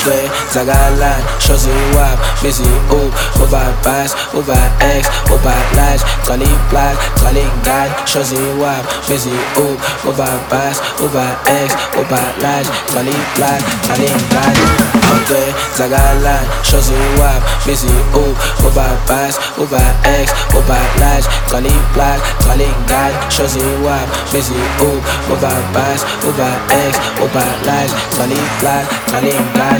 Angry, zagalan, shozi wap, busy up, over pass, over X, over lash, calling black, calling God, shozi wap, busy up, over pass, over X, over lash, calling black, calling God. Angry, zagalan, shozi wap, busy up, over pass, over X, over lash, calling black, calling God, shozi wap, busy up, over pass, over X, over lash, calling black, calling God.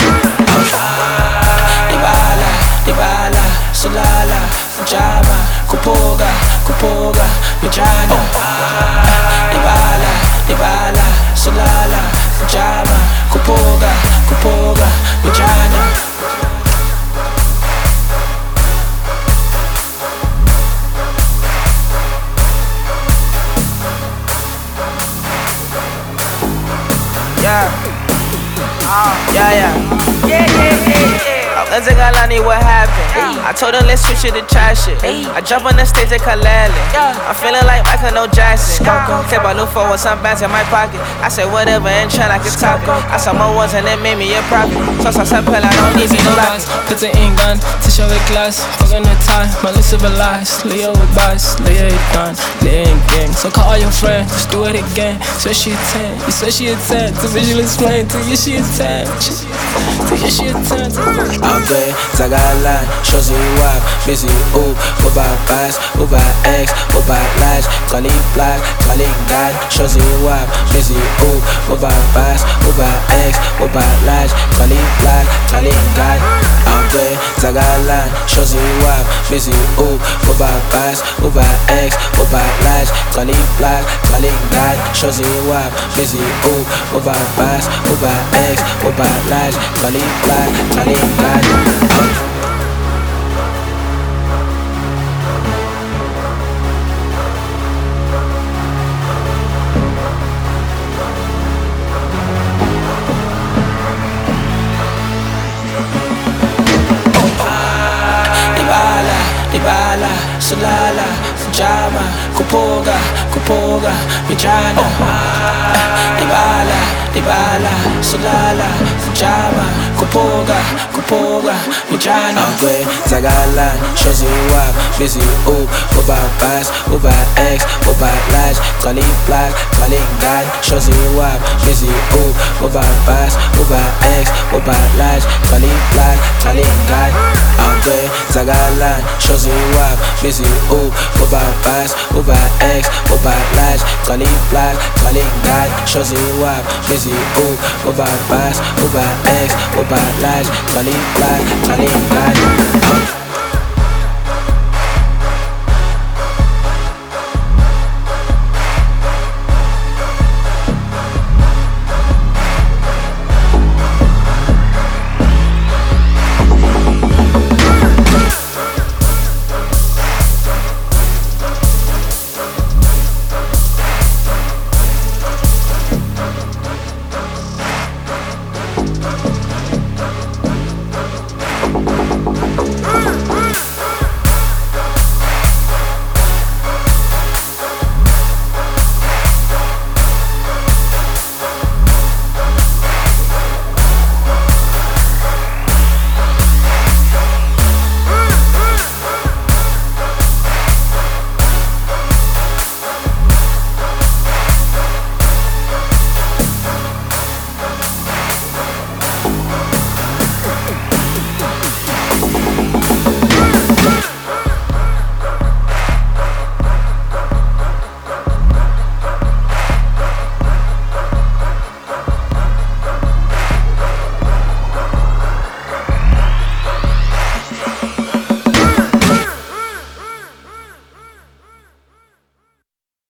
Ibala, Ibala, Sulala, Jama, Kupoga, Kupoga, Mijana. Ibala, Ibala, Sulala, Jama, Kupoga, Kupoga, Mijana. Yeah. Let's take Alani, what happened? I told her let's switch it to try shit. I jump on the stage at Kalali. I'm feeling like Michael No Jackson. Take my look for some bands in my pocket. I said whatever and try like it's top. I saw more words and it made me a profit. So I I don't need no lies. Put it in gun, t-shirt with glass. Fucking the tie, my lips civilized. Leo with bias, Leo it done, Leo in gang. So call your friend, just do it again. So she a 10, you said she a 10. To visually explain to you she a 10. To you she a 10. Angry, zagalan, shozi wap, busy up, over pass, over X, over lash, calling black, calling God, shozi wap, busy up, over pass, over X, over lash, calling black, calling God. Angry, zagalan, shozi wap, busy up, over pass, over X, over lash, calling black, calling God, shozi wap, busy up, over pass, over X, over lash, calling black, calling God. Ibala, Sulala, Jama, Kupoga, Kupoga, Mijana. Ibala, Sulala, Jama, Kupoga, Kupoga, Mijana. Angry, zagalan, shozi wap, busy up, over pass, over X, over lash, calling black, calling God, shozi wap, busy up, over pass, over X, over lash, calling black, calling God. Angry, zagalan, shozi wap, busy up, over pass, over X, over lash, calling black, calling God, shozi wap, busy up, over pass, over X, over lash, calling black, calling God.